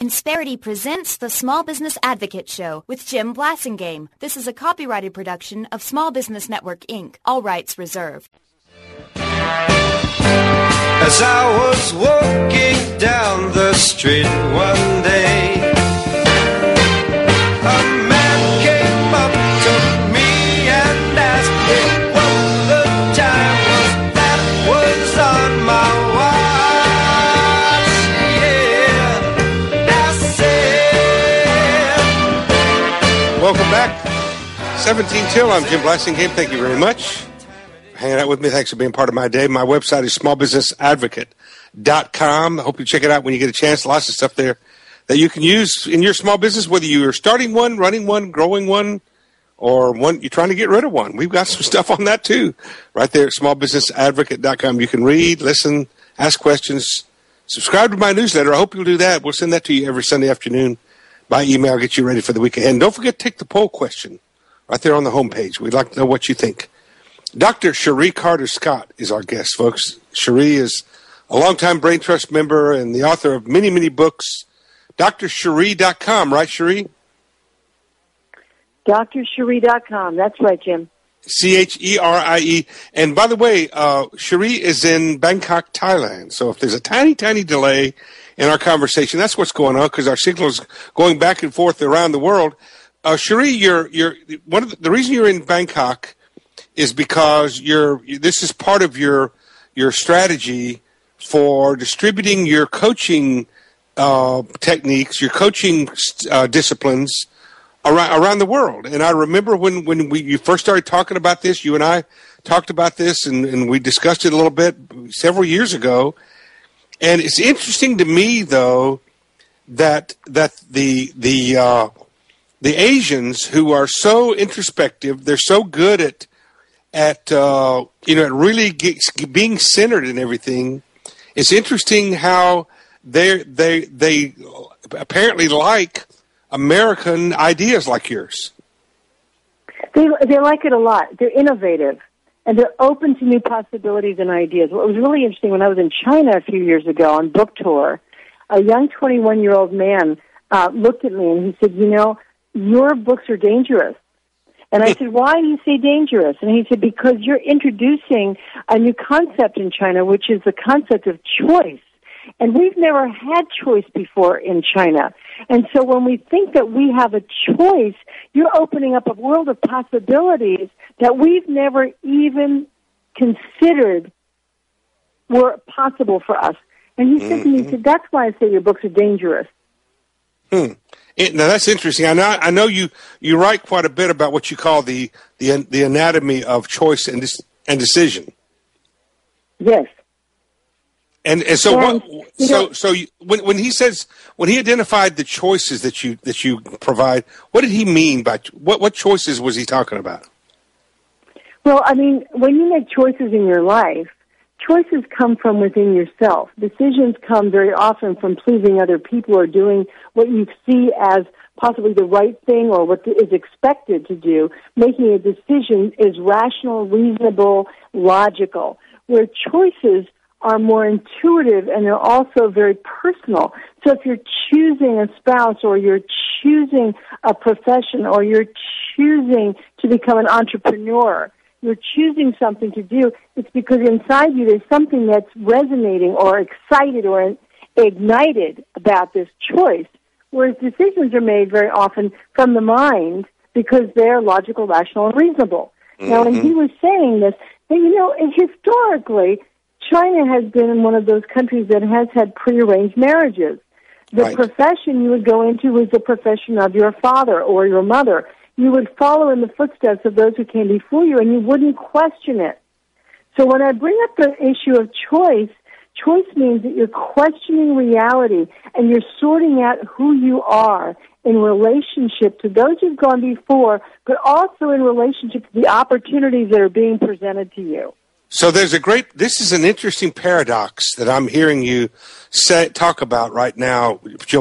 Insperity presents the Small Business Advocate Show with Jim Blasingame. This is a copyrighted production of Small Business Network, Inc. All rights reserved. As I was walking down the street one day, a man came up to me and asked me what the time was that was on my watch. Yeah, I said. Welcome back. 17 till. I'm Jim Blasingame. Thank you very much. Hanging out with me. Thanks for being part of my day. My website is smallbusinessadvocate.com. I hope you check it out when you get a chance. Lots of stuff there that you can use in your small business, whether you're starting one, running one, growing one, or one you're trying to get rid of one. We've got some stuff on that too, right there at smallbusinessadvocate.com. You can read, listen, ask questions, subscribe to my newsletter. I hope you'll do that. We'll send that to you every Sunday afternoon by email, get you ready for the week ahead. And don't forget to take the poll question right there on the homepage. We'd like to know what you think. Dr. Cherie Carter Scott is our guest, folks. Cherie is a longtime Brain Trust member and the author of many, many books. drcherie.com, right, Cherie? drcherie.com. That's right, Jim. Cherie. And by the way, Cherie is in Bangkok, Thailand. So if there's a tiny, tiny delay in our conversation, that's what's going on because our signal is going back and forth around the world. Cherie, you're one of the reason you're in Bangkok is because this is part of your strategy for distributing your coaching techniques, your coaching disciplines around the world. And I remember when you first started talking about this, you and I talked about this, and we discussed it a little bit several years ago. And it's interesting to me, though, that the Asians who are so introspective, they're so good at really being centered in everything. It's interesting how they apparently like American ideas like yours. They like it a lot. They're innovative, and they're open to new possibilities and ideas. What was really interesting, when I was in China a few years ago on book tour, a young 21-year-old man looked at me and he said, your books are dangerous. And I said, why do you say dangerous? And he said, because you're introducing a new concept in China, which is the concept of choice. And we've never had choice before in China. And so when we think that we have a choice, you're opening up a world of possibilities that we've never even considered were possible for us. And he said to me, he said, that's why I say your books are dangerous. Now that's interesting. I know you write quite a bit about what you call the anatomy of choice and decision. Yes. And so when he identified the choices that you provide, what did he mean by what choices was he talking about? Well, I mean, when you make choices in your life, choices come from within yourself. Decisions come very often from pleasing other people or doing what you see as possibly the right thing or what is expected to do. Making a decision is rational, reasonable, logical, where choices are more intuitive and they're also very personal. So if you're choosing a spouse or you're choosing a profession or you're choosing to become an entrepreneur, you're choosing something to do, it's because inside you there's something that's resonating or excited or ignited about this choice, whereas decisions are made very often from the mind because they're logical, rational, and reasonable. Mm-hmm. Now, when he was saying this, historically, China has been one of those countries that has had prearranged marriages. The profession you would go into was the profession of your father or your mother. You would follow in the footsteps of those who came before you, and you wouldn't question it. So when I bring up the issue of choice means that you're questioning reality, and you're sorting out who you are in relationship to those who've gone before, but also in relationship to the opportunities that are being presented to you. So this is an interesting paradox that I'm hearing you talk about right now,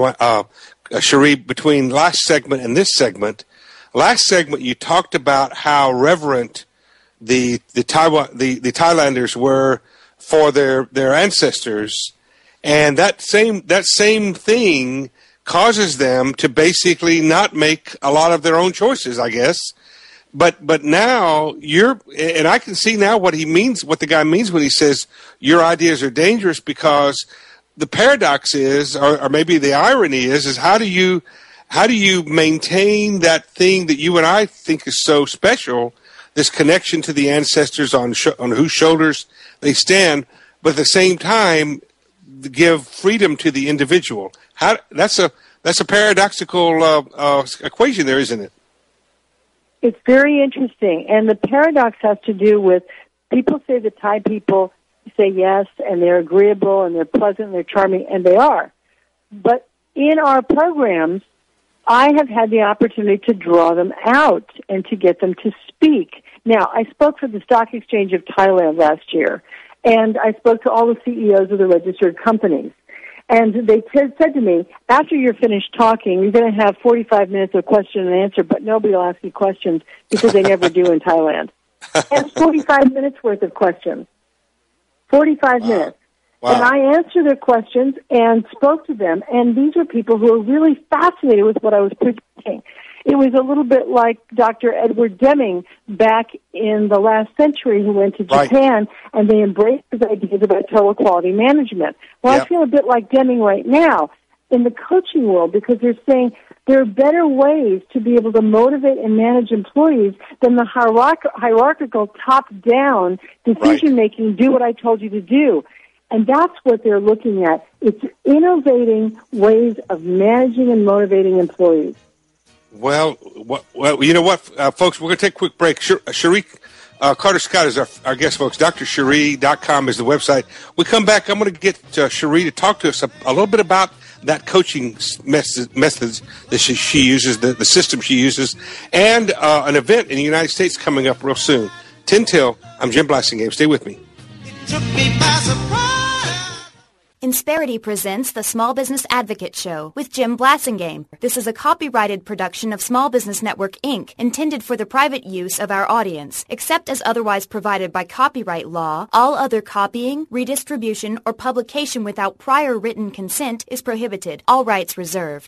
Cherie, between last segment and this segment. Last segment, you talked about how reverent the Thailanders were for their ancestors, and that same thing causes them to basically not make a lot of their own choices, I guess. But now and I can see now what he means, what the guy means when he says your ideas are dangerous, because the paradox is, or maybe the irony is how do you maintain that thing that you and I think is so special, this connection to the ancestors on whose shoulders they stand, but at the same time give freedom to the individual? That's a paradoxical equation there, isn't it? It's very interesting, and the paradox has to do with people say the Thai people say yes, and they're agreeable, and they're pleasant, and they're charming, and they are. But in our programs, I have had the opportunity to draw them out and to get them to speak. Now, I spoke for the Stock Exchange of Thailand last year, and I spoke to all the CEOs of the registered companies. And they said to me, after you're finished talking, you're going to have 45 minutes of question and answer, but nobody will ask you questions because they never do in Thailand. And 45 minutes worth of questions. 45 minutes. Wow. And I answered their questions and spoke to them, and these were people who were really fascinated with what I was presenting. It was a little bit like Dr. Edward Deming back in the last century, who went to Japan, and they embraced his ideas about total quality management. Well, I feel a bit like Deming right now in the coaching world, because they're saying there are better ways to be able to motivate and manage employees than the hierarchical top-down decision-making, do what I told you to do. And that's what they're looking at. It's innovating ways of managing and motivating employees. Well, you know what, folks, we're going to take a quick break. Cherie Carter-Scott is our guest, folks. drcherie.com is the website. We come back, I'm going to get Cherie to talk to us a little bit about that coaching methods that she uses, the system she uses, and an event in the United States coming up real soon. 10 till, I'm Jim Blasingame. Stay with me. It took me by surprise. Insperity presents the Small Business Advocate Show with Jim Blasingame. This is a copyrighted production of Small Business Network, Inc., intended for the private use of our audience. Except as otherwise provided by copyright law, all other copying, redistribution, or publication without prior written consent is prohibited. All rights reserved.